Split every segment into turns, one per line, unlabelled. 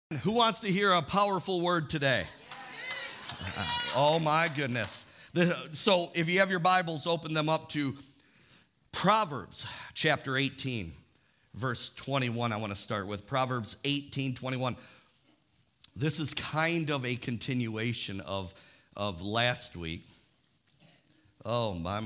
Who wants to hear a powerful word today? Oh my goodness. So if you have your Bibles, open them up to Proverbs chapter 18, verse 21. I want to start with Proverbs 18:21. This is kind of a continuation of last week. Oh my.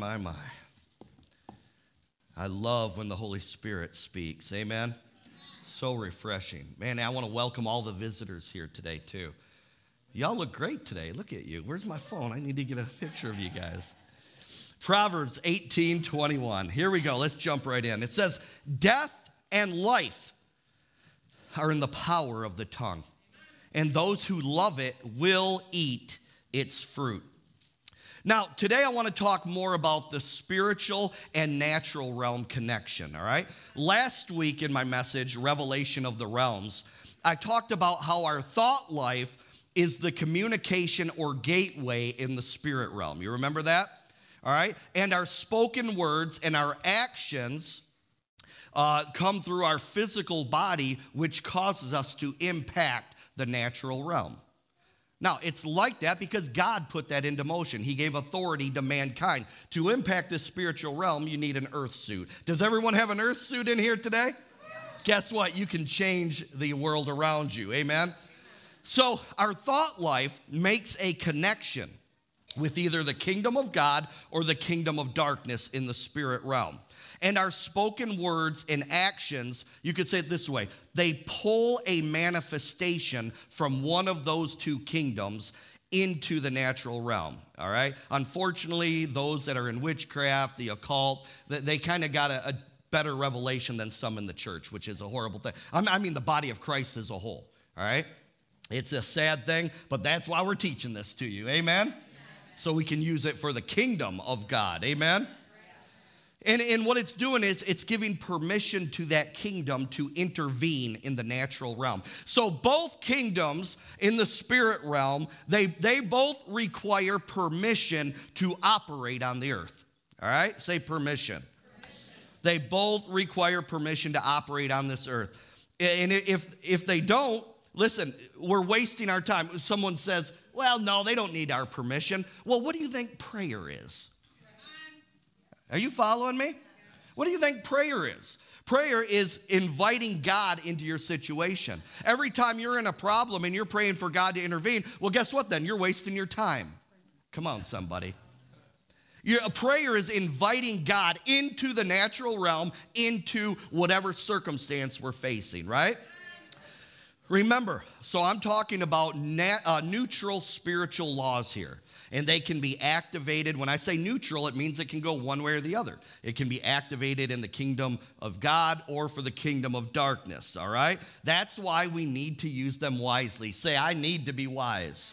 I love when the Holy Spirit speaks. Amen. So refreshing. Man, I want to welcome all the visitors here today, too. Y'all look great today. Look at you. Where's my phone? I need to get a picture of you guys. Proverbs 18:21. Here we go. Let's jump right in. It says, death and life are in the power of the tongue, and those who love it will eat its fruit. Now, today I want to talk more about the spiritual and natural realm connection, all right? Last week in my message, Revelation of the Realms, I talked about how our thought life is the communication or gateway in the spirit realm. You remember that? All right? And our spoken words and our actions come through our physical body, which causes us to impact the natural realm. Now, it's like that because God put that into motion. He gave authority to mankind. To impact this spiritual realm, you need an earth suit. Does everyone have an earth suit in here today? Guess what? You can change the world around you. Amen? So our thought life makes a connection with either the kingdom of God or the kingdom of darkness in the spirit realm. And our spoken words and actions, you could say it this way, they pull a manifestation from one of those two kingdoms into the natural realm, all right? Unfortunately, those that are in witchcraft, the occult, they kind of got a better revelation than some in the church, which is a horrible thing. I mean the body of Christ as a whole, all right? It's a sad thing, but that's why we're teaching this to you, amen? So we can use it for the kingdom of God, amen? And what it's doing is it's giving permission to that kingdom to intervene in the natural realm. So both kingdoms in the spirit realm, they both require permission to operate on the earth. All right? Say permission. They both require permission to operate on this earth. And if they don't, listen, we're wasting our time. Someone says, well, no, they don't need our permission. Well, what do you think prayer is? Are you following me? What do you think prayer is? Prayer is inviting God into your situation. Every time you're in a problem and you're praying for God to intervene, well, guess what then? You're wasting your time. Come on, somebody. A prayer is inviting God into the natural realm, into whatever circumstance we're facing, right? Remember, so I'm talking about neutral spiritual laws here. And they can be activated. When I say neutral, it means it can go one way or the other. It can be activated in the kingdom of God or for the kingdom of darkness, all right? That's why we need to use them wisely. Say, I need to be wise.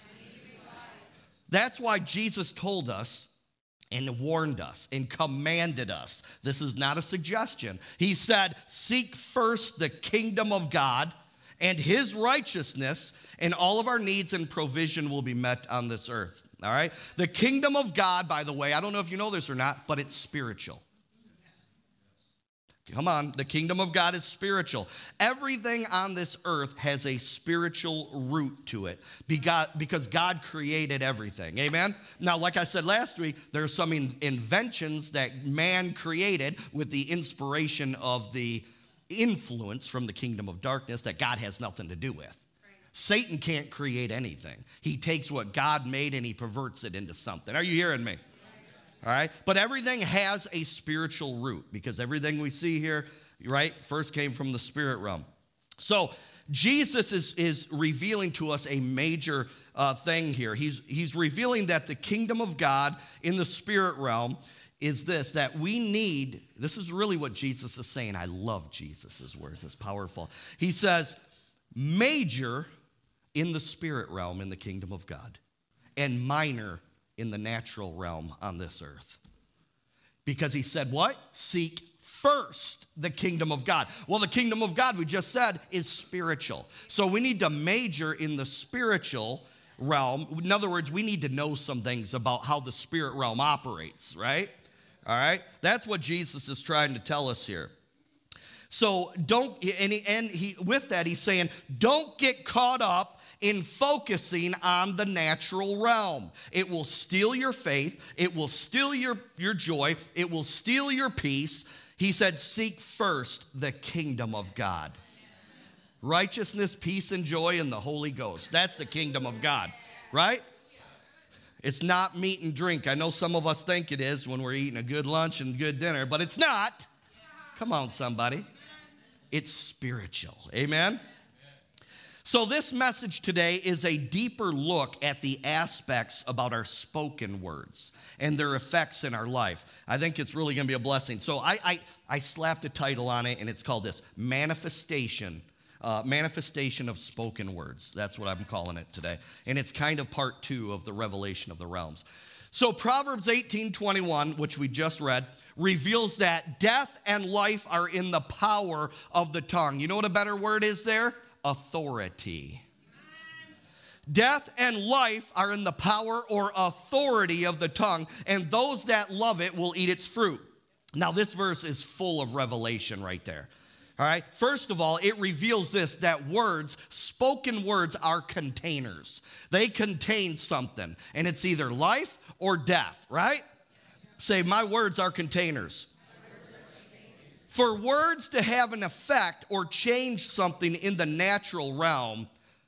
That's why Jesus told us and warned us and commanded us. This is not a suggestion. He said, seek first the kingdom of God and his righteousness, and all of our needs and provision will be met on this earth. All right? The kingdom of God, by the way, I don't know if you know this or not, but it's spiritual. Come on, the kingdom of God is spiritual. Everything on this earth has a spiritual root to it because God created everything. Amen? Now, like I said last week, there are some inventions that man created with the inspiration of the influence from the kingdom of darkness that God has nothing to do with. Satan can't create anything. He takes what God made and he perverts it into something. Are you hearing me? All right? But everything has a spiritual root because everything we see here, right, first came from the spirit realm. So Jesus is revealing to us a major thing here. He's revealing that the kingdom of God in the spirit realm is this, that we need, this is really what Jesus is saying. I love Jesus' words. It's powerful. He says, major in the spirit realm in the kingdom of God, and minor in the natural realm on this earth. Because he said what? Seek first the kingdom of God. Well, the kingdom of God, we just said, is spiritual. So we need to major in the spiritual realm. In other words, we need to know some things about how the spirit realm operates, right? All right? That's what Jesus is trying to tell us here. So with that, he's saying, don't get caught up in focusing on the natural realm. It will steal your faith. It will steal your joy. It will steal your peace. He said, seek first the kingdom of God. Righteousness, peace, and joy in the Holy Ghost. That's the kingdom of God, right? It's not meat and drink. I know some of us think it is when we're eating a good lunch and good dinner, but it's not. Come on, somebody. It's spiritual. Amen? So this message today is a deeper look at the aspects about our spoken words and their effects in our life. I think it's really going to be a blessing. So I slapped a title on it, and it's called this, Manifestation of Spoken Words. That's what I'm calling it today. And it's kind of part 2 of the revelation of the realms. So Proverbs 18:21, which we just read, reveals that death and life are in the power of the tongue. You know what a better word is there? Authority. Death and life are in the power or authority of the tongue, and those that love it will eat its fruit. Now, this verse is full of revelation right there. All right. First of all, it reveals this, that words, spoken words, are containers. They contain something, and it's either life or death, right? Say, my words are containers. For words to have an effect or change something in the natural realm,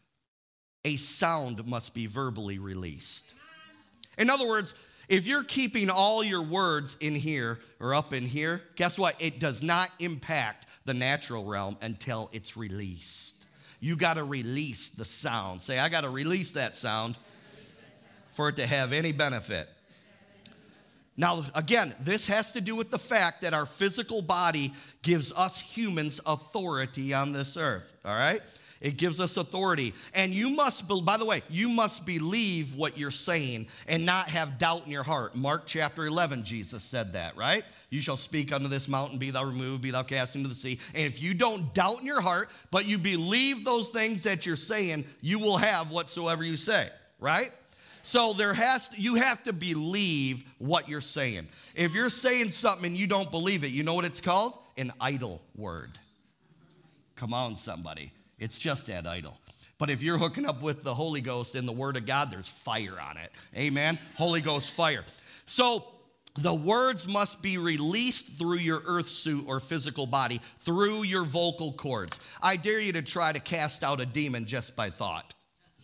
a sound must be verbally released. In other words, if you're keeping all your words in here or up in here, guess what? It does not impact the natural realm until it's released. You got to release the sound. Say, I got to release that sound for it to have any benefit. Now, again, this has to do with the fact that our physical body gives us humans authority on this earth, all right? It gives us authority. And you must, by the way, you must believe what you're saying and not have doubt in your heart. Mark chapter 11, Jesus said that, right? You shall speak unto this mountain, be thou removed, be thou cast into the sea. And if you don't doubt in your heart, but you believe those things that you're saying, you will have whatsoever you say, right? So you have to believe what you're saying. If you're saying something and you don't believe it, you know what it's called? An idle word. Come on, somebody. It's just that idle. But if you're hooking up with the Holy Ghost and the Word of God, there's fire on it. Amen? Holy Ghost fire. So the words must be released through your earth suit or physical body, through your vocal cords. I dare you to try to cast out a demon just by thought.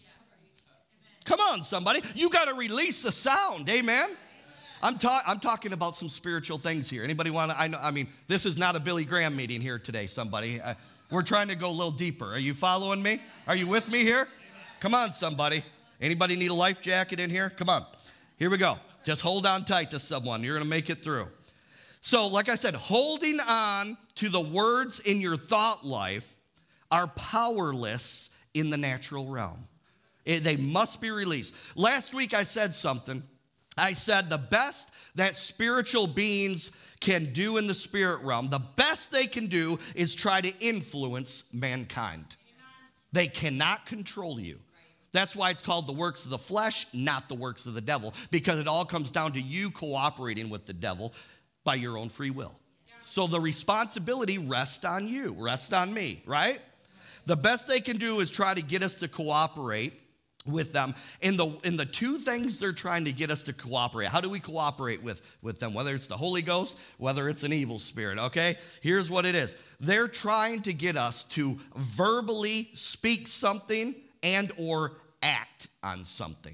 Come on, somebody. You got to release the sound. Amen? I'm talking about some spiritual things here. Anybody want to? I mean, this is not a Billy Graham meeting here today, somebody. We're trying to go a little deeper. Are you following me? Are you with me here? Come on, somebody. Anybody need a life jacket in here? Come on. Here we go. Just hold on tight to someone. You're going to make it through. So, like I said, holding on to the words in your thought life are powerless in the natural realm. They must be released. Last week I said something. I said the best that spiritual beings can do in the spirit realm, the best they can do is try to influence mankind. They cannot control you. That's why it's called the works of the flesh, not the works of the devil, because it all comes down to you cooperating with the devil by your own free will. So the responsibility rests on you, rests on me, right? The best they can do is try to get us to cooperate with them in the two things they're trying to get us to cooperate. How do we cooperate with them? Whether it's the Holy Ghost, whether it's an evil spirit, okay? Here's what it is. They're trying to get us to verbally speak something and or act on something.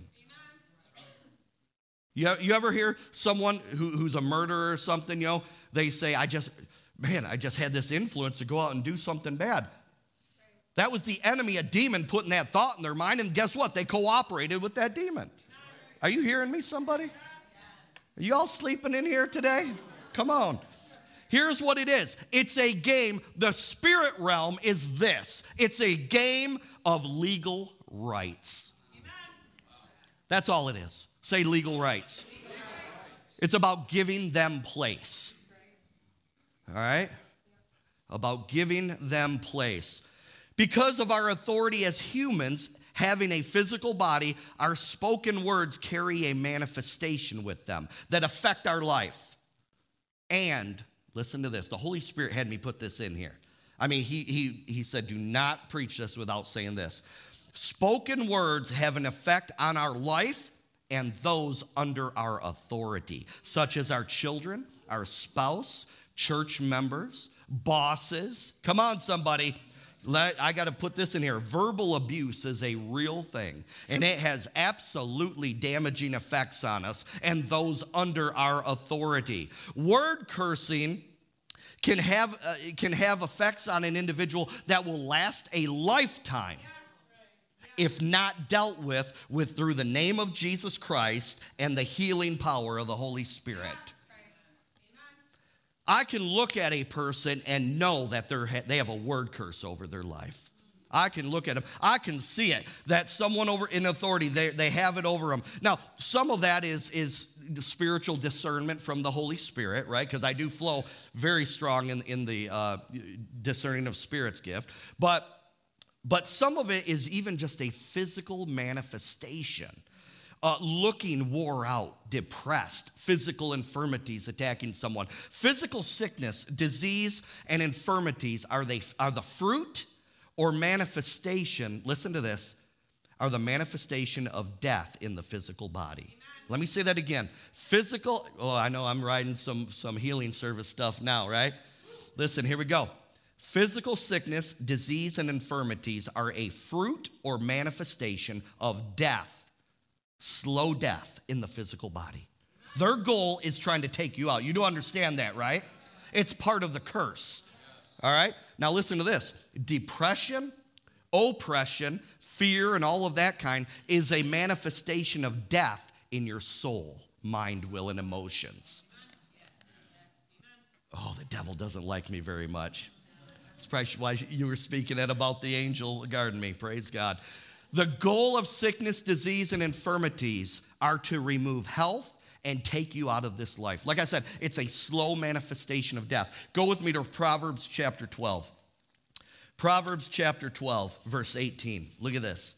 You ever hear someone who's a murderer or something, you know, they say, I just had this influence to go out and do something bad. That was the enemy, a demon, putting that thought in their mind, and guess what? They cooperated with that demon. Are you hearing me, somebody? Are you all sleeping in here today? Come on. Here's what it is. It's a game. The spirit realm is this. It's a game of legal rights. That's all it is. Say legal rights. It's about giving them place. All right? About giving them place. Because of our authority as humans, having a physical body, our spoken words carry a manifestation with them that affect our life. And, listen to this, the Holy Spirit had me put this in here. I mean, he said, do not preach this without saying this. Spoken words have an effect on our life and those under our authority, such as our children, our spouse, church members, bosses. Come on, somebody. I got to put this in here. Verbal abuse is a real thing, and it has absolutely damaging effects on us and those under our authority. Word cursing can have effects on an individual that will last a lifetime if not dealt with through the name of Jesus Christ and the healing power of the Holy Spirit. I can look at a person and know that they have a word curse over their life. I can look at them. I can see it, that someone over in authority, they have it over them. Now, some of that is spiritual discernment from the Holy Spirit, right? Because I do flow very strong in the discerning of spirits gift. But some of it is even just a physical manifestation. Looking wore out, depressed, physical infirmities attacking someone. Physical sickness, disease, and infirmities are the fruit or manifestation, listen to this, are the manifestation of death in the physical body. Let me say that again. Physical, I know I'm writing some healing service stuff now, right? Listen, here we go. Physical sickness, disease, and infirmities are a fruit or manifestation of death. Slow death in the physical body. Their goal is trying to take you out. You do understand that, right? It's part of the curse. All right? Now listen to this. Depression, oppression, fear, and all of that kind is a manifestation of death in your soul, mind, will, and emotions. Oh, the devil doesn't like me very much. That's probably why you were speaking about the angel guarding me. Praise God. The goal of sickness, disease, and infirmities are to remove health and take you out of this life. Like I said, it's a slow manifestation of death. Go with me to Proverbs chapter 12. Proverbs chapter 12, verse 18. Look at this.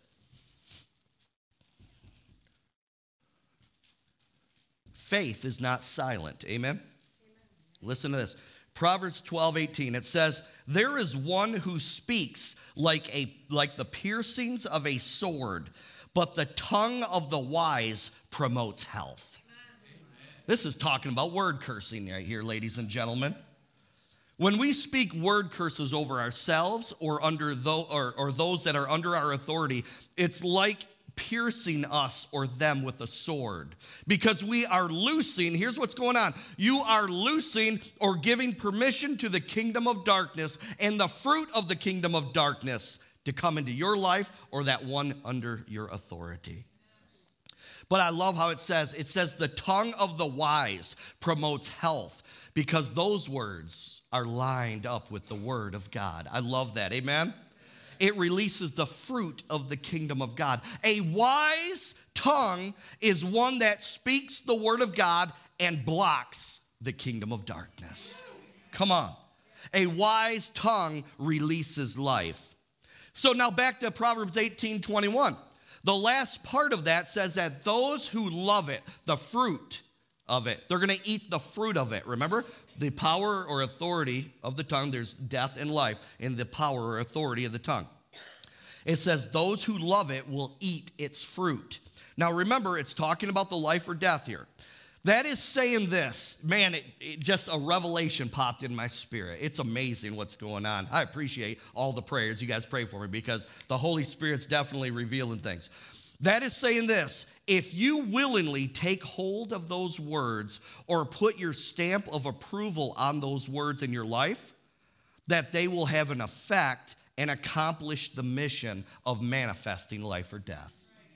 Faith is not silent. Amen? Listen to this. Proverbs 12:18. It says, there is one who speaks like the piercings of a sword, but the tongue of the wise promotes health. This is talking about word cursing right here, ladies and gentlemen. When we speak word curses over ourselves or those that are under our authority, it's like piercing us or them with a sword, because we are loosing, here's what's going on. You are loosing or giving permission to the kingdom of darkness and the fruit of the kingdom of darkness to come into your life or that one under your authority. But I love how it says the tongue of the wise promotes health, because those words are lined up with the word of God. I love that. Amen. It releases the fruit of the kingdom of God. A wise tongue is one that speaks the word of God and blocks the kingdom of darkness. Come on. A wise tongue releases life. So now back to Proverbs 18:21. The last part of that says that those who love it, the fruit of it, they're going to eat the fruit of it. Remember, the power or authority of the tongue, there's death and life in the power or authority of the tongue. It says those who love it will eat its fruit. Now remember, it's talking about the life or death here. That is saying this. Man, it just a revelation popped in my spirit. It's amazing what's going on. I appreciate all the prayers you guys pray for me, because the Holy Spirit's definitely revealing things. That is saying this. If you willingly take hold of those words or put your stamp of approval on those words in your life, that they will have an effect and accomplish the mission of manifesting life or death.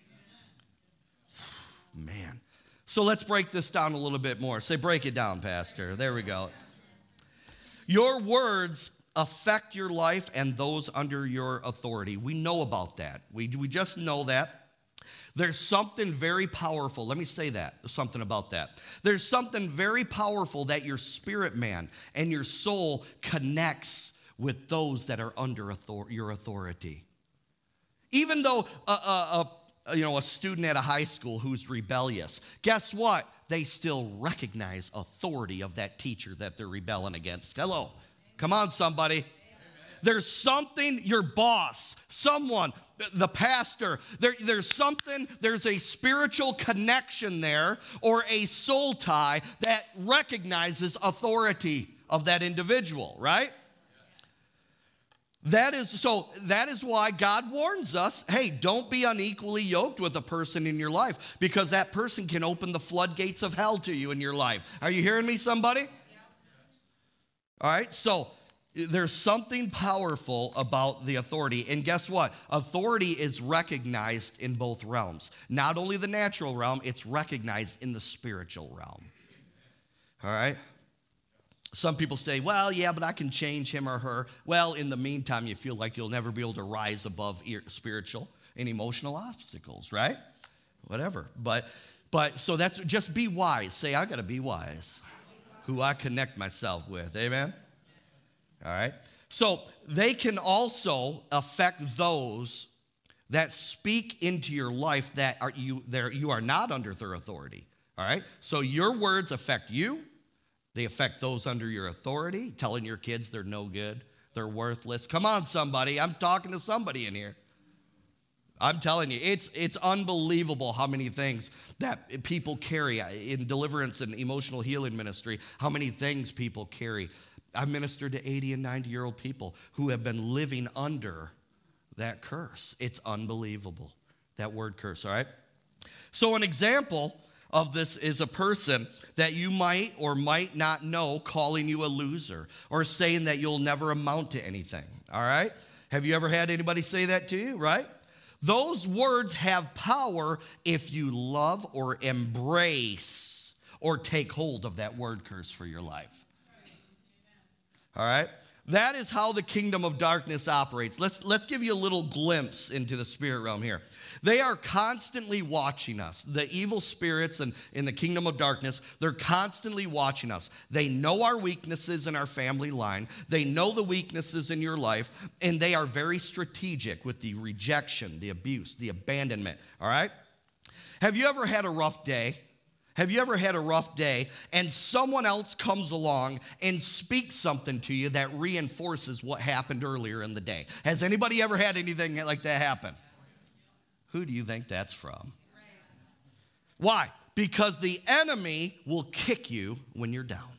Man. So let's break this down a little bit more. Say, break it down, Pastor. There we go. Your words affect your life and those under your authority. We know about that. We just know that. There's something very powerful. Let me say that, something about that. There's something very powerful that your spirit man and your soul connects with those that are under your authority. Even though a student at a high school who's rebellious, guess what? They still recognize authority of that teacher that they're rebelling against. Hello. Come on, somebody. There's something, your boss, someone, the pastor, there's something, there's a spiritual connection there or a soul tie that recognizes authority of that individual, right? That is why God warns us, hey, don't be unequally yoked with a person in your life, because that person can open the floodgates of hell to you in your life. Are you hearing me, somebody? Yeah. All right, so there's something powerful about the authority. And guess what? Authority is recognized in both realms. Not only the natural realm, it's recognized in the spiritual realm. All right? Some people say, well, yeah, but I can change him or her. Well, in the meantime, you feel like you'll never be able to rise above spiritual and emotional obstacles, right? Whatever. But so that's, just be wise. Say, I got to be wise. Who I connect myself with. Amen? All right. So they can also affect those that speak into your life that you are not under their authority. All right. So your words affect you. They affect those under your authority, telling your kids they're no good, they're worthless. Come on, somebody. I'm talking to somebody in here. I'm telling you, it's unbelievable how many things that people carry in deliverance and emotional healing ministry, how many things people carry. I've ministered to 80 and 90-year-old people who have been living under that curse. It's unbelievable, that word curse, all right? So an example of this is a person that you might or might not know calling you a loser or saying that you'll never amount to anything, all right? Have you ever had anybody say that to you, right? Those words have power if you love or embrace or take hold of that word curse for your life. All right? That is how the kingdom of darkness operates. Let's give you a little glimpse into the spirit realm here. They are constantly watching us. The evil spirits in the kingdom of darkness, they're constantly watching us. They know our weaknesses in our family line. They know the weaknesses in your life, and they are very strategic with the rejection, the abuse, the abandonment, all right? Have you ever had a rough day? Have you ever had a rough day and someone else comes along and speaks something to you that reinforces what happened earlier in the day? Has anybody ever had anything like that happen? Who do you think that's from? Why? Because the enemy will kick you when you're down.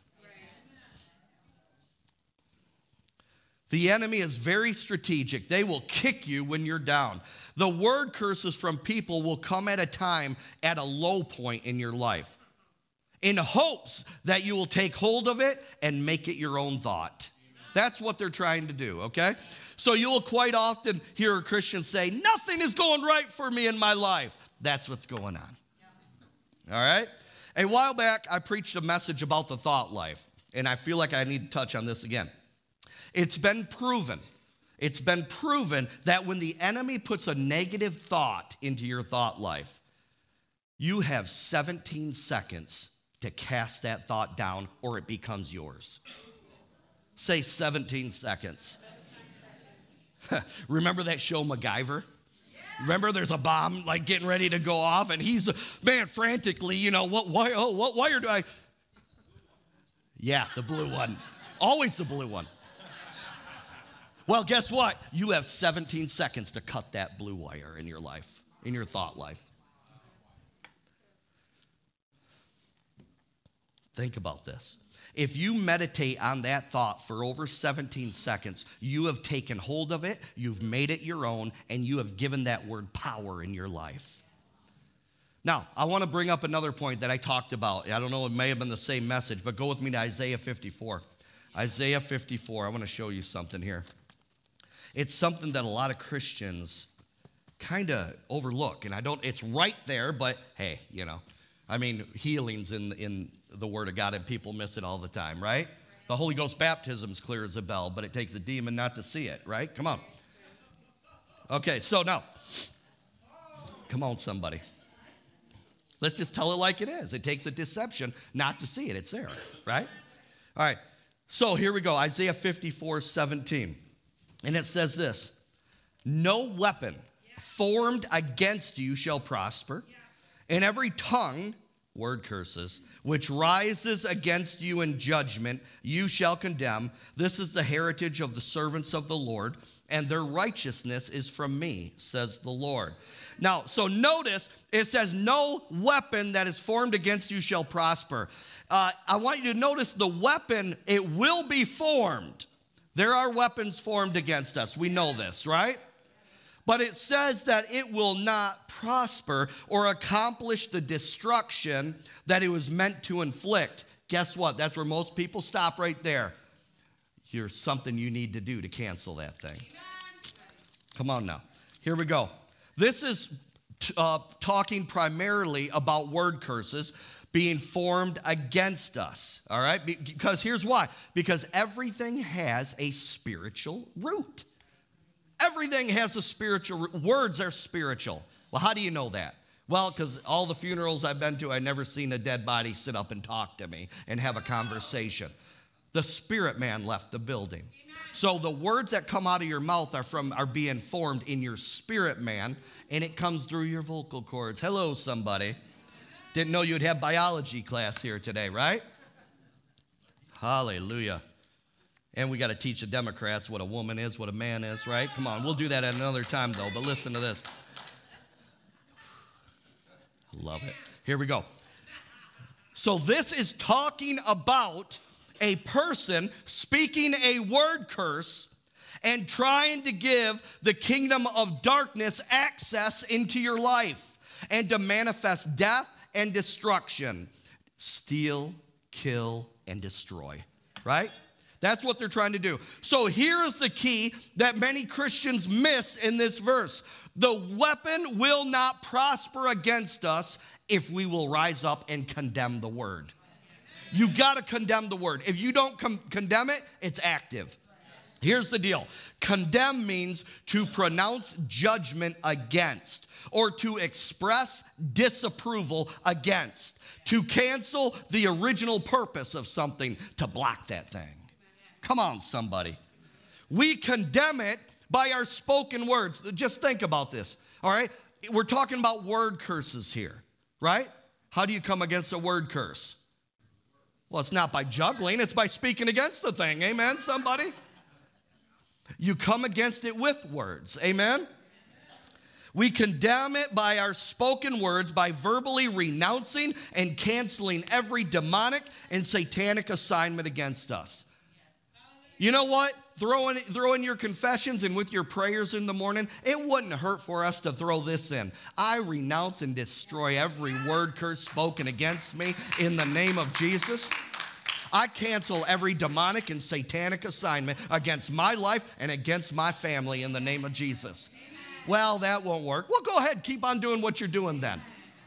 The enemy is very strategic. They will kick you when you're down. The word curses from people will come at a time at a low point in your life in hopes that you will take hold of it and make it your own thought. That's what they're trying to do, okay? So you will quite often hear a Christian say, nothing is going right for me in my life. That's what's going on. All right? A while back, I preached a message about the thought life, and I feel like I need to touch on this again. It's been proven that when the enemy puts a negative thought into your thought life, you have 17 seconds to cast that thought down or it becomes yours. Say 17 seconds. Remember that show MacGyver? Remember there's a bomb like getting ready to go off and he's, man, frantically, what wire do I? Yeah, the blue one. Always the blue one. Well, guess what? You have 17 seconds to cut that blue wire in your life, in your thought life. Think about this. If you meditate on that thought for over 17 seconds, you have taken hold of it, you've made it your own, and you have given that word power in your life. Now, I want to bring up another point that I talked about. I don't know, it may have been the same message, but go with me to Isaiah 54. Isaiah 54, I want to show you something here. It's something that a lot of Christians kind of overlook, and it's right there, but hey, healing's in the Word of God, and people miss it all the time, right? The Holy Ghost baptism's clear as a bell, but it takes a demon not to see it, right? Come on. Okay, so now, come on, somebody. Let's just tell it like it is. It takes a deception not to see it. It's there, right? All right, so here we go, Isaiah 54:17. And it says this, no weapon formed against you shall prosper, and every tongue, word curses, which rises against you in judgment, you shall condemn. This is the heritage of the servants of the Lord, and their righteousness is from me, says the Lord. Now, so notice, it says, no weapon that is formed against you shall prosper. I want you to notice the weapon, it will be formed. There are weapons formed against us. We know this, right? But it says that it will not prosper or accomplish the destruction that it was meant to inflict. Guess what? That's where most people stop right there. Here's something you need to do to cancel that thing. Come on now. Here we go. This is talking primarily about word curses being formed against us, all right? Because here's why. Because everything has a spiritual root. Everything has a spiritual root. Words are spiritual. Well, how do you know that? Well, because all the funerals I've been to, I've never seen a dead body sit up and talk to me and have a conversation. The spirit man left the building. So the words that come out of your mouth are being formed in your spirit man, and it comes through your vocal cords. Hello, somebody. Didn't know you'd have biology class here today, right? Hallelujah. And we got to teach the Democrats what a woman is, what a man is, right? Come on, we'll do that at another time, though. But listen to this. Love it. Here we go. So this is talking about a person speaking a word curse and trying to give the kingdom of darkness access into your life and to manifest death and destruction. Steal, kill, and destroy, right? That's what they're trying to do. So here is the key that many Christians miss in this verse. The weapon will not prosper against us if we will rise up and condemn the word. You got to condemn the word. If you don't condemn it, it's active. Here's the deal. Condemn means to pronounce judgment against or to express disapproval against, to cancel the original purpose of something, to block that thing. Come on, somebody. We condemn it by our spoken words. Just think about this, all right? We're talking about word curses here, right? How do you come against a word curse? Well, it's not by juggling. It's by speaking against the thing. Amen, somebody? You come against it with words. Amen? We condemn it by our spoken words, by verbally renouncing and canceling every demonic and satanic assignment against us. You know what? Throw in your confessions and with your prayers in the morning, it wouldn't hurt for us to throw this in. I renounce and destroy every word curse spoken against me in the name of Jesus. I cancel every demonic and satanic assignment against my life and against my family in the name of Jesus. Well, that won't work. Well, go ahead. Keep on doing what you're doing then.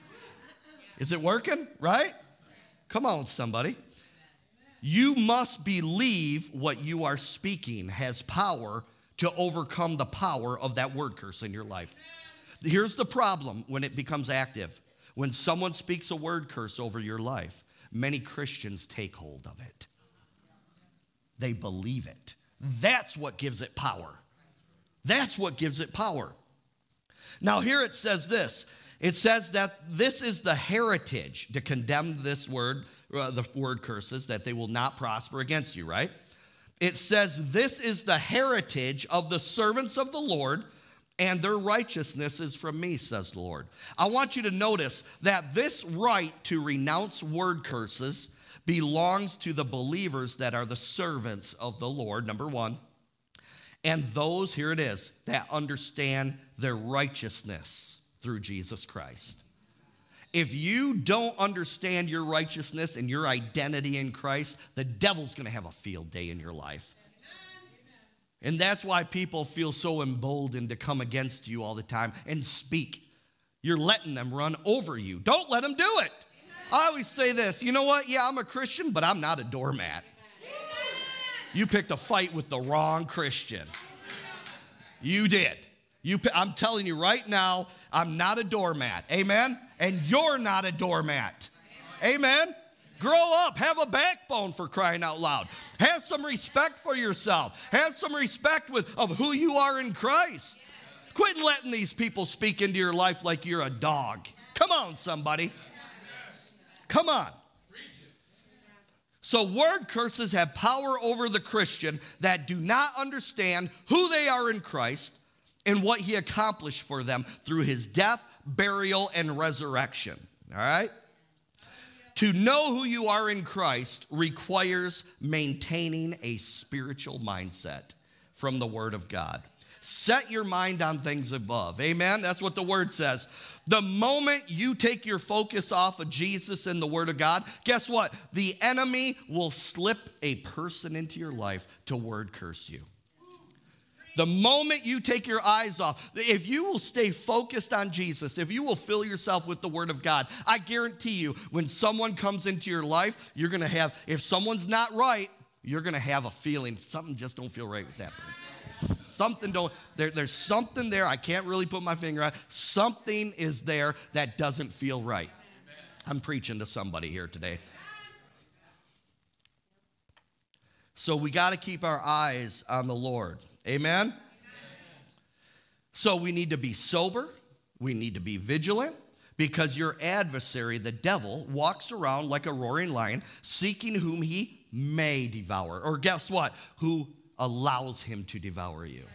Is it working? Right? Come on, somebody. You must believe what you are speaking has power to overcome the power of that word curse in your life. Here's the problem when it becomes active. When someone speaks a word curse over your life, many Christians take hold of it. They believe it. That's what gives it power. That's what gives it power. Now here it says this. It says that this is the heritage to condemn this word, the word curses, that they will not prosper against you, right? It says this is the heritage of the servants of the Lord, and their righteousness is from me, says the Lord. I want you to notice that this right to renounce word curses belongs to the believers that are the servants of the Lord, number one, and those, here it is, that understand their righteousness through Jesus Christ. If you don't understand your righteousness and your identity in Christ, the devil's going to have a field day in your life. And that's why people feel so emboldened to come against you all the time and speak. You're letting them run over you. Don't let them do it. I always say this, you know what? Yeah, I'm a Christian, but I'm not a doormat. You picked a fight with the wrong Christian. You did. I'm telling you right now, I'm not a doormat. Amen? And you're not a doormat. Amen? Grow up. Have a backbone, for crying out loud. Have some respect for yourself. Have some respect of who you are in Christ. Quit letting these people speak into your life like you're a dog. Come on, somebody. Come on. So word curses have power over the Christian that do not understand who they are in Christ and what he accomplished for them through his death, burial, and resurrection. All right? To know who you are in Christ requires maintaining a spiritual mindset from the Word of God. Set your mind on things above. Amen? That's what the Word says. The moment you take your focus off of Jesus and the Word of God, guess what? The enemy will slip a person into your life to word curse you. The moment you take your eyes off, if you will stay focused on Jesus, if you will fill yourself with the Word of God, I guarantee you, when someone comes into your life, you're going to have, if someone's not right, you're going to have a feeling, something just don't feel right with that person. Something don't, there's something there, I can't really put my finger on. Something is there that doesn't feel right. I'm preaching to somebody here today. So we got to keep our eyes on the Lord. Amen? So we need to be sober. We need to be vigilant because your adversary, the devil, walks around like a roaring lion, seeking whom he may devour. Or guess what? Who allows him to devour you.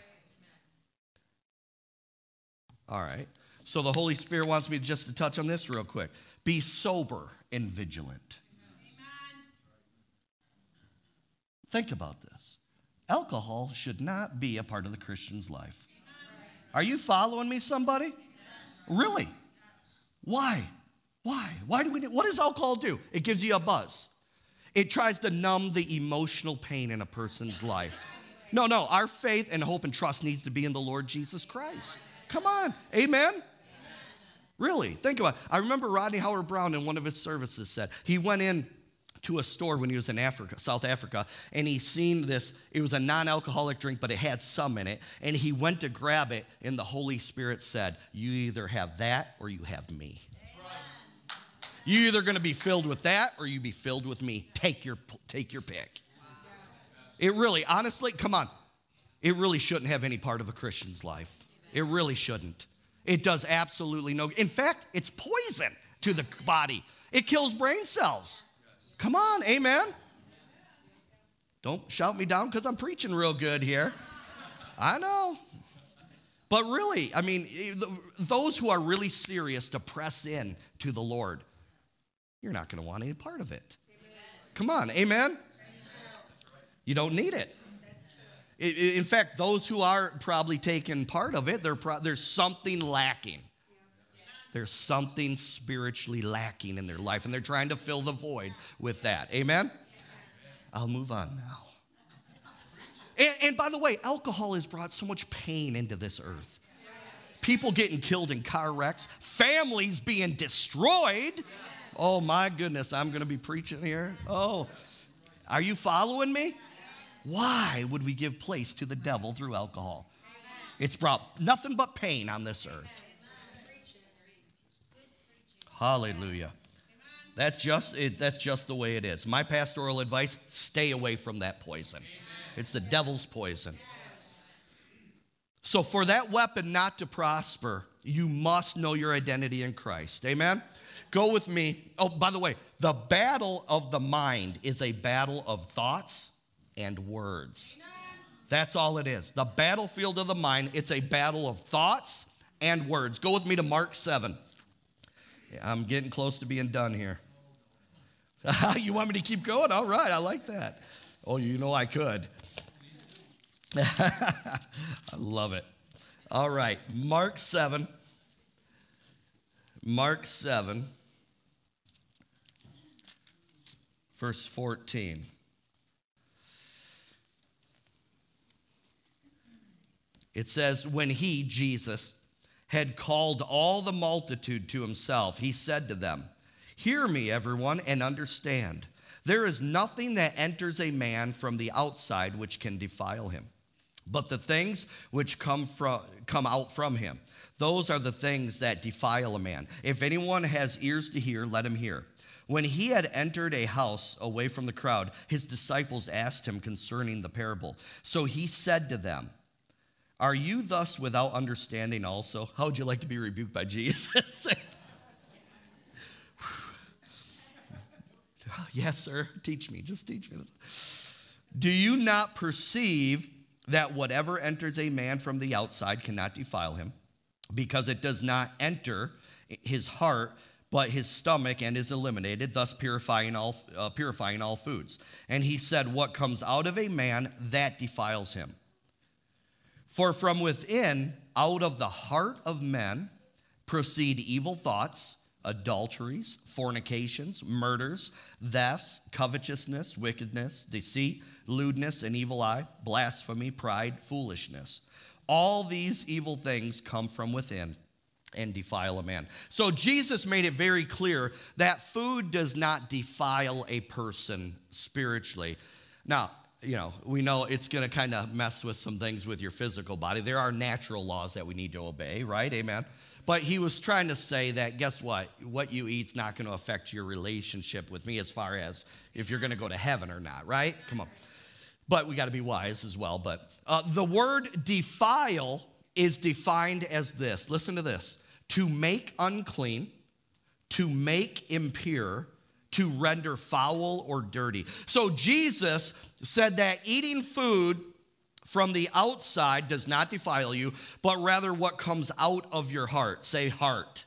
All right. So the Holy Spirit wants me just to touch on this real quick. Be sober and vigilant. Think about this. Alcohol should not be a part of the Christian's life. Are you following me, somebody? Yes. Really? Yes. Why? Why do we? What does alcohol do? It gives you a buzz. It tries to numb the emotional pain in a person's life. No, our faith and hope and trust needs to be in the Lord Jesus Christ. Come on, amen? Really, think about it. I remember Rodney Howard-Browne in one of his services said, he went in to a store when he was in Africa, South Africa, and he seen this. It was a non-alcoholic drink, but it had some in it, and he went to grab it, and the Holy Spirit said, you either have that or you have me. You're either going to be filled with that or you be filled with me. Take your pick. It really, honestly, come on. It really shouldn't have any part of a Christian's life. It really shouldn't. It does absolutely no. In fact, it's poison to the body. It kills brain cells. Come on, amen? Don't shout me down because I'm preaching real good here. I know. But really, I mean, those who are really serious to press in to the Lord, you're not going to want any part of it. Come on, amen? You don't need it. In fact, those who are probably taking part of it, there's something lacking. There's something spiritually lacking in their life, and they're trying to fill the void with that. Amen? I'll move on now. And by the way, alcohol has brought so much pain into this earth. People getting killed in car wrecks, families being destroyed. Oh, my goodness, I'm going to be preaching here. Oh, are you following me? Why would we give place to the devil through alcohol? It's brought nothing but pain on this earth. Hallelujah. That's just the way it is. My pastoral advice, stay away from that poison. It's the devil's poison. So for that weapon not to prosper, you must know your identity in Christ. Amen? Go with me. Oh, by the way, the battle of the mind is a battle of thoughts and words. That's all it is. The battlefield of the mind, it's a battle of thoughts and words. Go with me to Mark 7. I'm getting close to being done here. You want me to keep going? All right, I like that. Oh, you know I could. I love it. All right, Mark 7. Mark 7, verse 14. It says, when he, Jesus, had called all the multitude to himself, he said to them, hear me, everyone, and understand. There is nothing that enters a man from the outside which can defile him, but the things which come out from him. Those are the things that defile a man. If anyone has ears to hear, let him hear. When he had entered a house away from the crowd, his disciples asked him concerning the parable. So he said to them, are you thus without understanding also? How would you like to be rebuked by Jesus? Yes, sir. Teach me. Just teach me this. Do you not perceive that whatever enters a man from the outside cannot defile him, because it does not enter his heart, but his stomach, and is eliminated, thus purifying all foods? And he said, what comes out of a man, that defiles him. For from within, out of the heart of men, proceed evil thoughts, adulteries, fornications, murders, thefts, covetousness, wickedness, deceit, lewdness, an evil eye, blasphemy, pride, foolishness. All these evil things come from within and defile a man. So Jesus made it very clear that food does not defile a person spiritually. Now, we know it's going to kind of mess with some things with your physical body. There are natural laws that we need to obey, right? Amen. But he was trying to say that, guess what? What you eat's not going to affect your relationship with me as far as if you're going to go to heaven or not, right? Come on. But we got to be wise as well. But the word defile is defined as this. Listen to this. To make unclean, to make impure, to render foul or dirty. So Jesus said that eating food from the outside does not defile you, but rather what comes out of your heart. Say heart.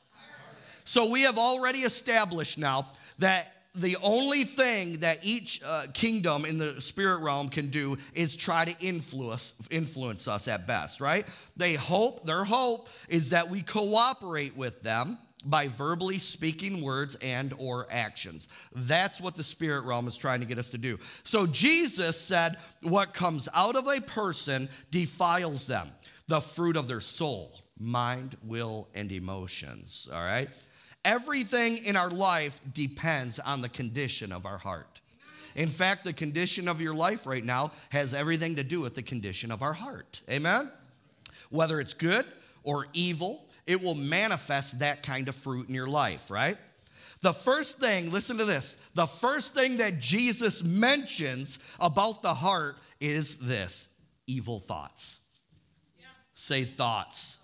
So we have already established now that the only thing that each kingdom in the spirit realm can do is try to influence us at best, right? Their hope is that we cooperate with them by verbally speaking words and or actions. That's what the spirit realm is trying to get us to do. So Jesus said what comes out of a person defiles them, the fruit of their soul, mind, will, and emotions, all right? Everything in our life depends on the condition of our heart. In fact, the condition of your life right now has everything to do with the condition of our heart. Amen? Whether it's good or evil, it will manifest that kind of fruit in your life, right? The first thing, listen to this, the first thing that Jesus mentions about the heart is this: evil thoughts. Yes. Say thoughts.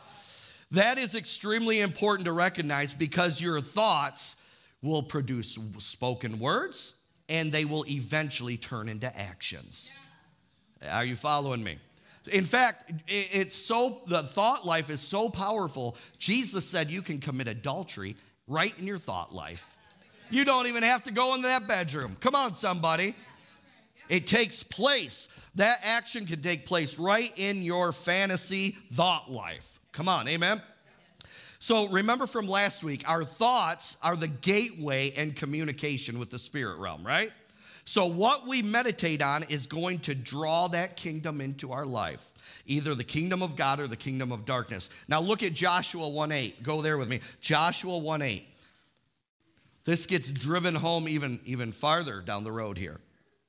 That is extremely important to recognize, because your thoughts will produce spoken words and they will eventually turn into actions. Yes. Are you following me? In fact, the thought life is so powerful. Jesus said you can commit adultery right in your thought life. You don't even have to go into that bedroom. Come on, somebody. It takes place. That action can take place right in your fantasy thought life. Come on, amen? So remember from last week, our thoughts are the gateway and communication with the spirit realm, right? So what we meditate on is going to draw that kingdom into our life, either the kingdom of God or the kingdom of darkness. Now look at Joshua 1:8. Go there with me. Joshua 1:8. This gets driven home even farther down the road here.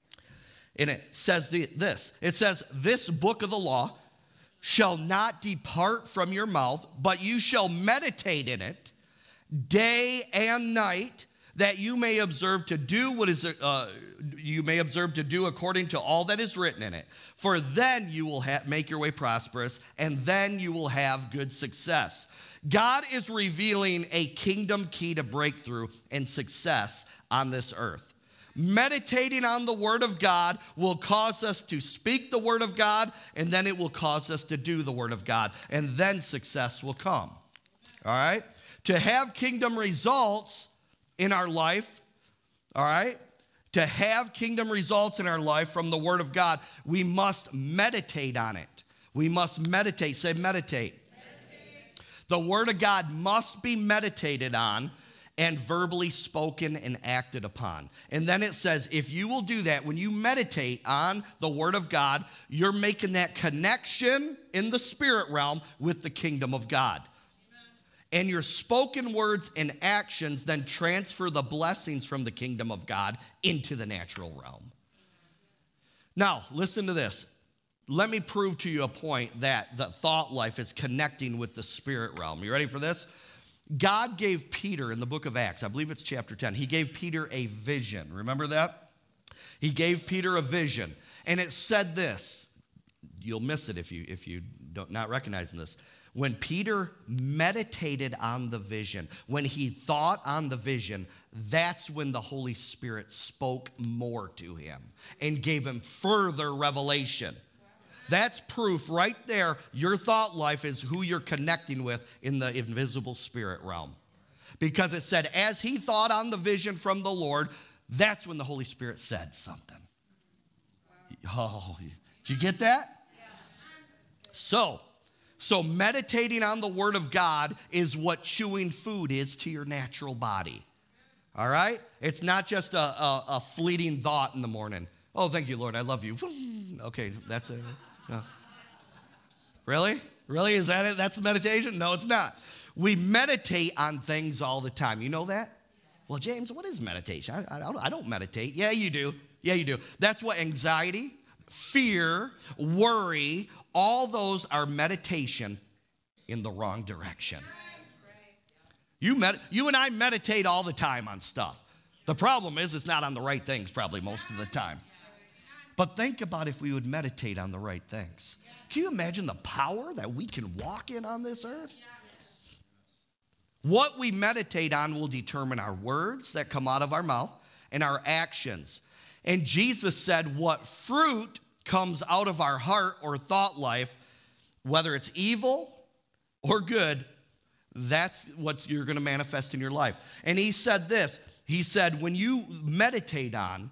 And it says this. It says, this book of the law shall not depart from your mouth, but you shall meditate in it day and night, that you may observe to do according to all that is written in it. For then you will make your way prosperous, and then you will have good success. God is revealing a kingdom key to breakthrough and success on this earth. Meditating on the Word of God will cause us to speak the Word of God, and then it will cause us to do the Word of God, and then success will come. All right? To have kingdom results in our life, all right? To have kingdom results in our life from the Word of God, we must meditate on it. We must meditate. Say meditate. The Word of God must be meditated on and verbally spoken and acted upon. And then it says, if you will do that, when you meditate on the Word of God, you're making that connection in the spirit realm with the kingdom of God. And your spoken words and actions then transfer the blessings from the kingdom of God into the natural realm. Now, listen to this. Let me prove to you a point that the thought life is connecting with the spirit realm. You ready for this? God gave Peter in the book of Acts, I believe it's chapter 10, he gave Peter a vision. Remember that? He gave Peter a vision. And it said this. You'll miss it if you don't not recognizing this. When Peter meditated on the vision, when he thought on the vision, that's when the Holy Spirit spoke more to him and gave him further revelation. That's proof right there. Your thought life is who you're connecting with in the invisible spirit realm. Because it said, as he thought on the vision from the Lord, that's when the Holy Spirit said something. Oh, did you get that? So meditating on the Word of God is what chewing food is to your natural body. All right? It's not just a fleeting thought in the morning. Oh, thank you, Lord, I love you. Okay, that's it. No. Really? Really? Is that it? That's the meditation? No, it's not. We meditate on things all the time. You know that? Well, James, what is meditation? I don't meditate. Yeah, you do. Yeah, you do. That's what anxiety, fear, worry, all those are meditation in the wrong direction. You and I meditate all the time on stuff. The problem is it's not on the right things probably most of the time. But think about if we would meditate on the right things. Can you imagine the power that we can walk in on this earth? What we meditate on will determine our words that come out of our mouth and our actions. And Jesus said what fruit comes out of our heart or thought life, whether it's evil or good, that's what you're going to manifest in your life. And he said this. He said, when you meditate on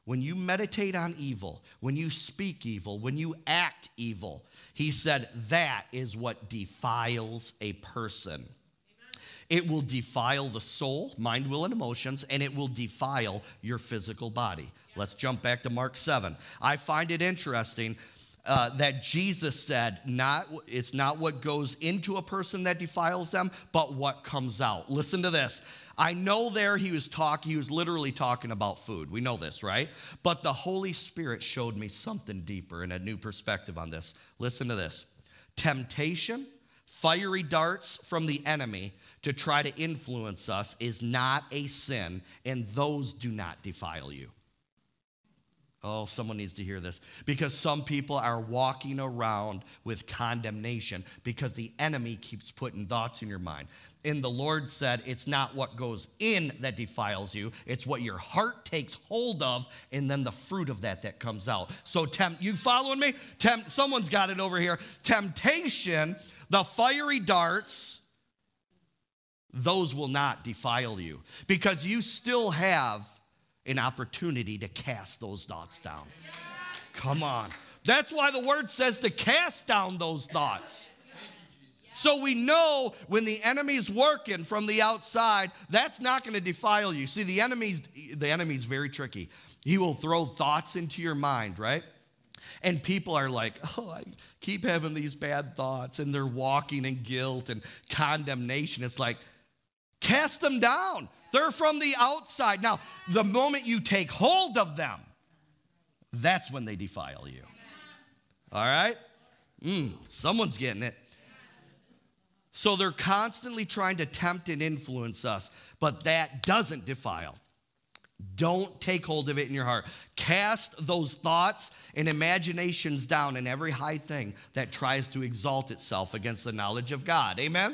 evil, when you speak evil, when you act evil, he said that is what defiles a person. It will defile the soul, mind, will, and emotions, and it will defile your physical body. Let's jump back to Mark 7. I find it interesting that Jesus said, it's not what goes into a person that defiles them, but what comes out. Listen to this. I know there he was literally talking about food. We know this, right? But the Holy Spirit showed me something deeper and a new perspective on this. Listen to this. Temptation, fiery darts from the enemy to try to influence us is not a sin, and those do not defile you. Oh, someone needs to hear this. Because some people are walking around with condemnation because the enemy keeps putting thoughts in your mind. And the Lord said it's not what goes in that defiles you. It's what your heart takes hold of and then the fruit of that comes out. So you following me? Someone's got it over here. Temptation, the fiery darts, those will not defile you because you still have an opportunity to cast those thoughts down. Come on. That's why the word says to cast down those thoughts. So we know when the enemy's working from the outside, that's not going to defile you. See, the enemy's very tricky. He will throw thoughts into your mind, right? And people are like, oh, I keep having these bad thoughts, and they're walking in guilt and condemnation. It's like, cast them down. They're from the outside. Now, the moment you take hold of them, that's when they defile you. All right? Someone's getting it. So they're constantly trying to tempt and influence us, but that doesn't defile. Don't take hold of it in your heart. Cast those thoughts and imaginations down in every high thing that tries to exalt itself against the knowledge of God. Amen?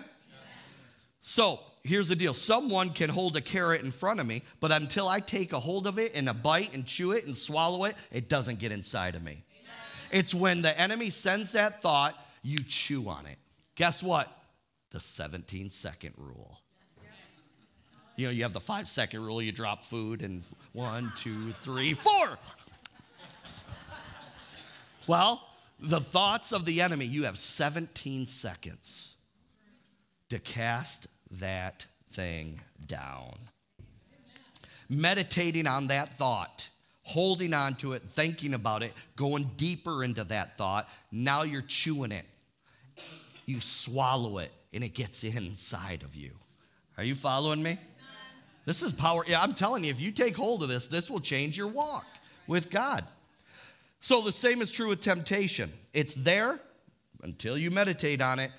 So here's the deal. Someone can hold a carrot in front of me, but until I take a hold of it and a bite and chew it and swallow it, it doesn't get inside of me. It's when the enemy sends that thought, you chew on it. Guess what? The 17-second rule. You know, you have the 5-second rule. You drop food and 1, 2, 3, 4. Well, the thoughts of the enemy, you have 17 seconds to cast that thing down. Meditating on that thought, holding on to it, thinking about it, going deeper into that thought. Now you're chewing it. You swallow it, and it gets inside of you. Are you following me? This is power. Yeah, I'm telling you, if you take hold of this will change your walk with God. So the same is true with temptation. It's there until you meditate on it.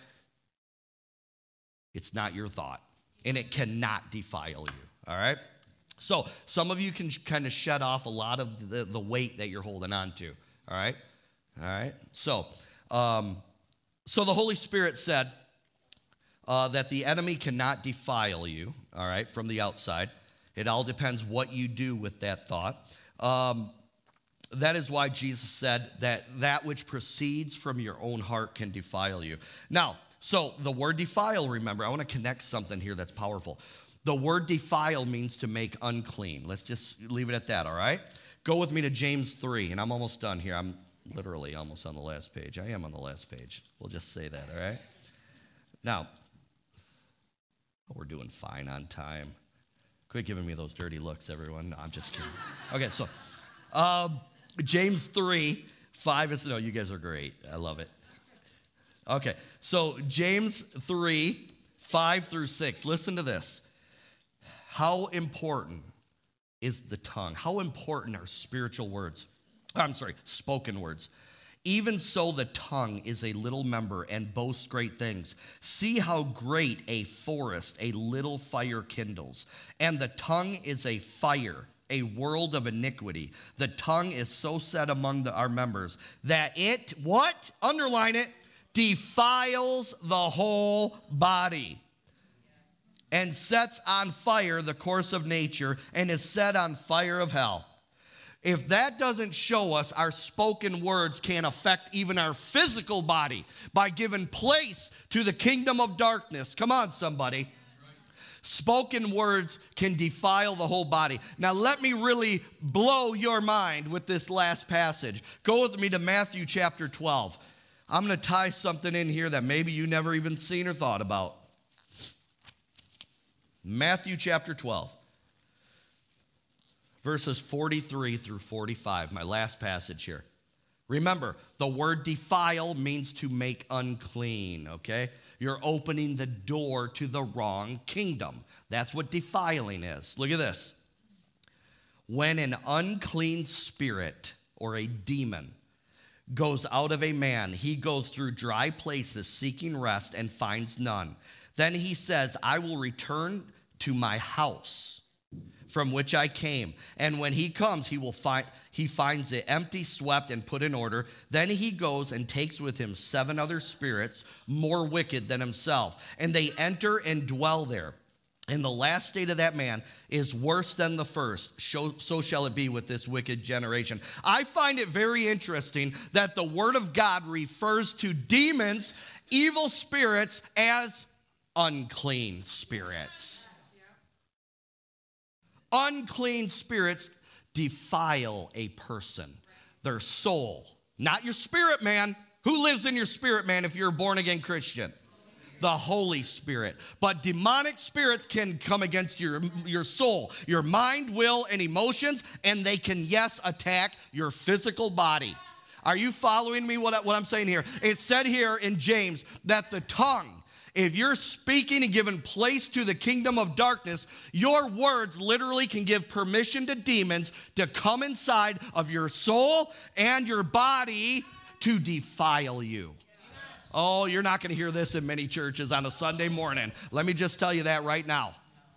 It's not your thought, and it cannot defile you, all right? So some of you can kind of shed off a lot of the weight that you're holding on to, all right? All right? So the Holy Spirit said, that the enemy cannot defile you, all right, from the outside. It all depends what you do with that thought. That is why Jesus said that which proceeds from your own heart can defile you. Now, so the word defile, remember, I want to connect something here that's powerful. The word defile means to make unclean. Let's just leave it at that, all right? Go with me to James 3, and I'm almost done here. I'm literally almost on the last page. I am on the last page. We'll just say that, all right? Now, we're doing fine on time. Quit giving me those dirty looks, everyone. No, I'm just kidding. Okay, so James 3, 5 is, no, you guys are great. I love it. Okay, so James 3, 5 through 6. Listen to this. How important is the tongue? How important are spiritual words? Spoken words. Even so, the tongue is a little member and boasts great things. See how great a forest a little fire kindles. And the tongue is a fire, a world of iniquity. The tongue is so set among our members that it, what? Underline it, defiles the whole body and sets on fire the course of nature and is set on fire of hell. If that doesn't show us our spoken words can affect even our physical body by giving place to the kingdom of darkness. Come on, somebody. Spoken words can defile the whole body. Now, let me really blow your mind with this last passage. Go with me to Matthew chapter 12. I'm going to tie something in here that maybe you never even seen or thought about. Matthew chapter 12. Verses 43 through 45, my last passage here. Remember, the word defile means to make unclean, okay? You're opening the door to the wrong kingdom. That's what defiling is. Look at this. When an unclean spirit or a demon goes out of a man, he goes through dry places seeking rest and finds none. Then he says, I will return to my house from which I came. And when he comes, he finds it empty, swept, and put in order. Then he goes and takes with him 7 other spirits more wicked than himself. And they enter and dwell there. And the last state of that man is worse than the first. So shall it be with this wicked generation. I find it very interesting that the word of God refers to demons, evil spirits, as unclean spirits. Unclean spirits defile a person, their soul, not your spirit man. Who lives in your spirit man if you're a born-again Christian? The Holy Spirit. But demonic spirits can come against your soul, your mind, will, and emotions, and they can, yes, attack your physical body. Are you following me what I'm saying here? It said here in James that the tongue, if you're speaking and giving place to the kingdom of darkness, your words literally can give permission to demons to come inside of your soul and your body to defile you. Oh, you're not going to hear this in many churches on a Sunday morning. Let me just tell you that right now.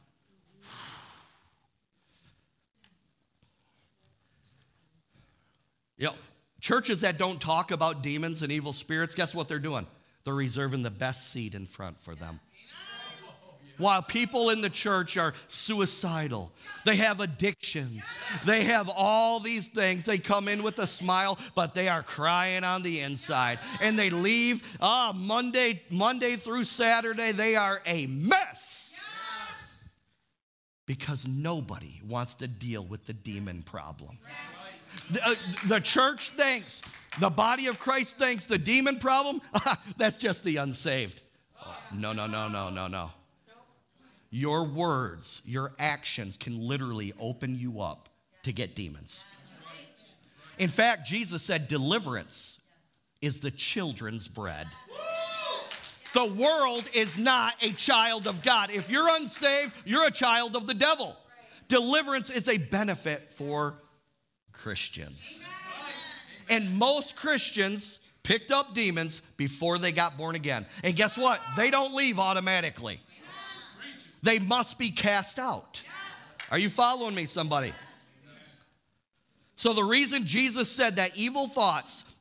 You know, churches that don't talk about demons and evil spirits, guess what they're doing? They're reserving the best seat in front for them. While people in the church are suicidal, they have addictions, they have all these things. They come in with a smile, but they are crying on the inside. And they leave Monday through Saturday, they are a mess. Because nobody wants to deal with the demon problem. The church thinks, the body of Christ thinks the demon problem, that's just the unsaved. No. Your words, your actions can literally open you up to get demons. In fact, Jesus said deliverance is the children's bread. The world is not a child of God. If you're unsaved, you're a child of the devil. Deliverance is a benefit for Christians. And most Christians picked up demons before they got born again. And guess what? They don't leave automatically. They must be cast out. Are you following me, somebody? So the reason Jesus said that evil thoughts,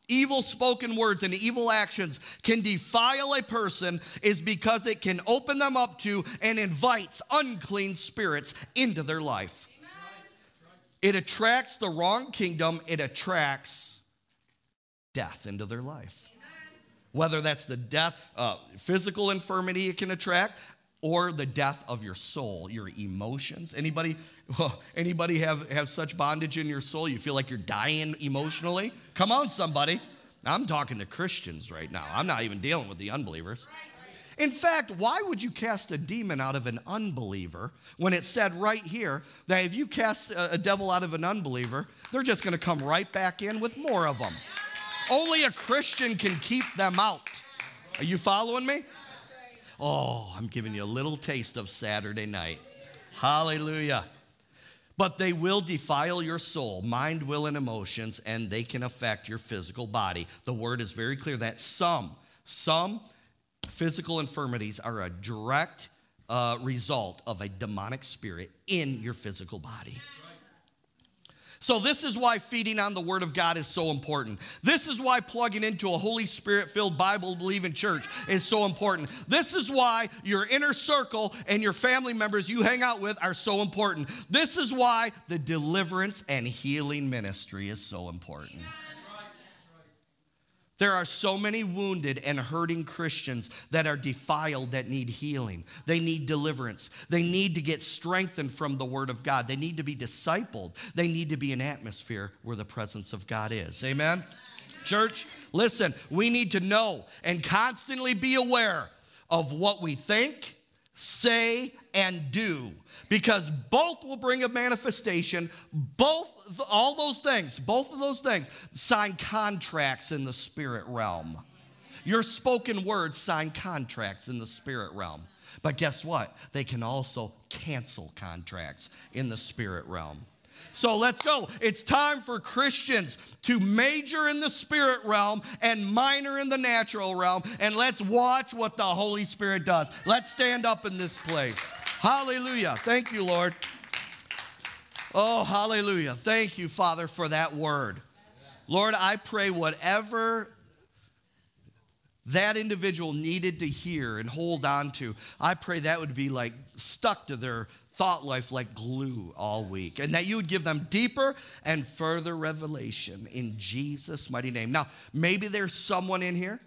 evil spoken words and evil actions can defile a person is because it can open them up to and invites unclean spirits into their life. It attracts the wrong kingdom. It attracts death into their life. Whether that's the death, physical infirmity it can attract, or the death of your soul, your emotions. Anybody have such bondage in your soul? You feel like you're dying emotionally? Come on, somebody. I'm talking to Christians right now. I'm not even dealing with the unbelievers. In fact, why would you cast a demon out of an unbeliever when it said right here that if you cast a devil out of an unbeliever, they're just going to come right back in with more of them? Only a Christian can keep them out. Are you following me? Oh, I'm giving you a little taste of Saturday night. Hallelujah. But they will defile your soul, mind, will, and emotions, and they can affect your physical body. The word is very clear that some physical infirmities are a direct result of a demonic spirit in your physical body. So this is why feeding on the Word of God is so important. This is why plugging into a Holy Spirit-filled, Bible-believing church is so important. This is why your inner circle and your family members you hang out with are so important. This is why the deliverance and healing ministry is so important. There are so many wounded and hurting Christians that are defiled that need healing. They need deliverance. They need to get strengthened from the Word of God. They need to be discipled. They need to be an atmosphere where the presence of God is. Amen? Church, listen, we need to know and constantly be aware of what we think, say, and do, because both will bring a manifestation. Both of those things sign contracts in the spirit realm. Your spoken words sign contracts in the spirit realm. But guess what? They can also cancel contracts in the spirit realm. So let's go. It's time for Christians to major in the spirit realm and minor in the natural realm. And let's watch what the Holy Spirit does. Let's stand up in this place. Hallelujah. Thank you, Lord. Oh, hallelujah. Thank you, Father, for that word. Lord, I pray whatever that individual needed to hear and hold on to, I pray that would be like stuck to their thought life like glue all week, and that you would give them deeper and further revelation in Jesus' mighty name. Now, maybe there's someone in here,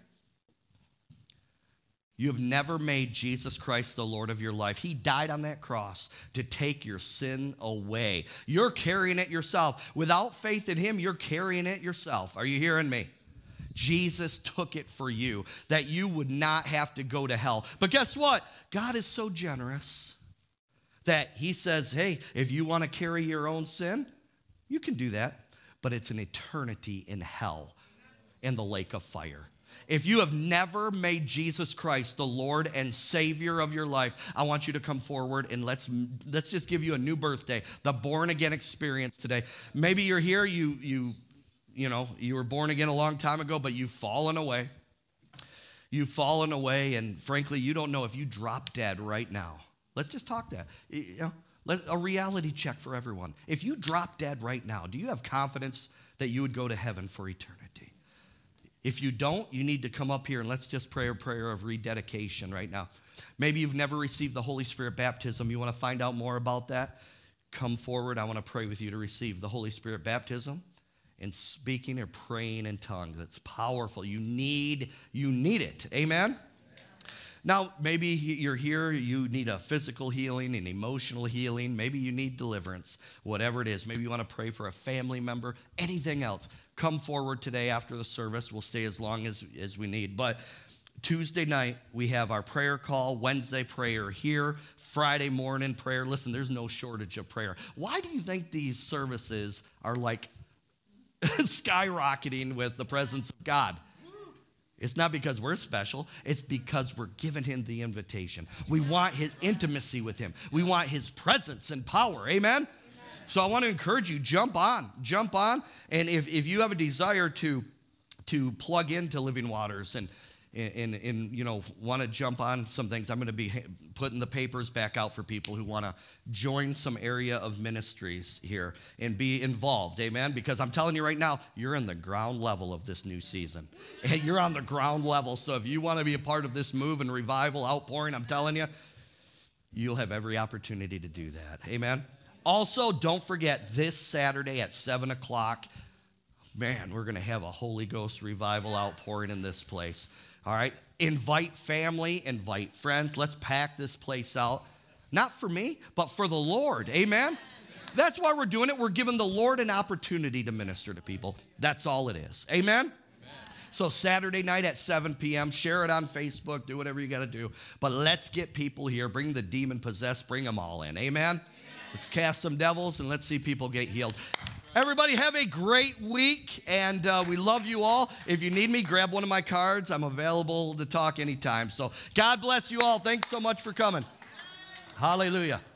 you have never made Jesus Christ the Lord of your life. He died on that cross to take your sin away. You're carrying it yourself. Without faith in him, you're carrying it yourself. Are you hearing me? Jesus took it for you, that you would not have to go to hell. But guess what? God is so generous that he says, hey, if you want to carry your own sin, you can do that. But it's an eternity in hell, in the lake of fire. If you have never made Jesus Christ the Lord and Savior of your life, I want you to come forward and let's just give you a new birthday, the born again experience today. Maybe you're here, you were born again a long time ago, but you've fallen away. You've fallen away, and frankly, you don't know if you drop dead right now. Let's just talk that. A reality check for everyone. If you drop dead right now, do you have confidence that you would go to heaven for eternity? If you don't, you need to come up here and let's just pray a prayer of rededication right now. Maybe you've never received the Holy Spirit baptism. You want to find out more about that? Come forward. I want to pray with you to receive the Holy Spirit baptism and speaking or praying in tongues. That's powerful. You need it. Amen? Now, maybe you're here, you need a physical healing, an emotional healing. Maybe you need deliverance, whatever it is. Maybe you want to pray for a family member, anything else. Come forward today after the service. We'll stay as long as we need. But Tuesday night, we have our prayer call, Wednesday prayer here, Friday morning prayer. Listen, there's no shortage of prayer. Why do you think these services are like skyrocketing with the presence of God? It's not because we're special. It's because we're giving him the invitation. We want his intimacy with him. We want his presence and power. Amen? So I want to encourage you, jump on. And if you have a desire to plug into Living Waters and want to jump on some things, I'm going to be putting the papers back out for people who want to join some area of ministries here and be involved, amen? Because I'm telling you right now, you're in the ground level of this new season. And you're on the ground level, so if you want to be a part of this move and revival, outpouring, I'm telling you, you'll have every opportunity to do that, amen? Also, don't forget, this Saturday at 7 o'clock, man, we're going to have a Holy Ghost revival outpouring in this place. All right? Invite family, invite friends. Let's pack this place out. Not for me, but for the Lord. Amen? That's why we're doing it. We're giving the Lord an opportunity to minister to people. That's all it is. Amen? So Saturday night at 7 p.m., share it on Facebook, do whatever you got to do. But let's get people here. Bring the demon-possessed. Bring them all in. Amen? Let's cast some devils and let's see people get healed. Everybody have a great week, and we love you all. If you need me, grab one of my cards. I'm available to talk anytime. So God bless you all. Thanks so much for coming. Hallelujah.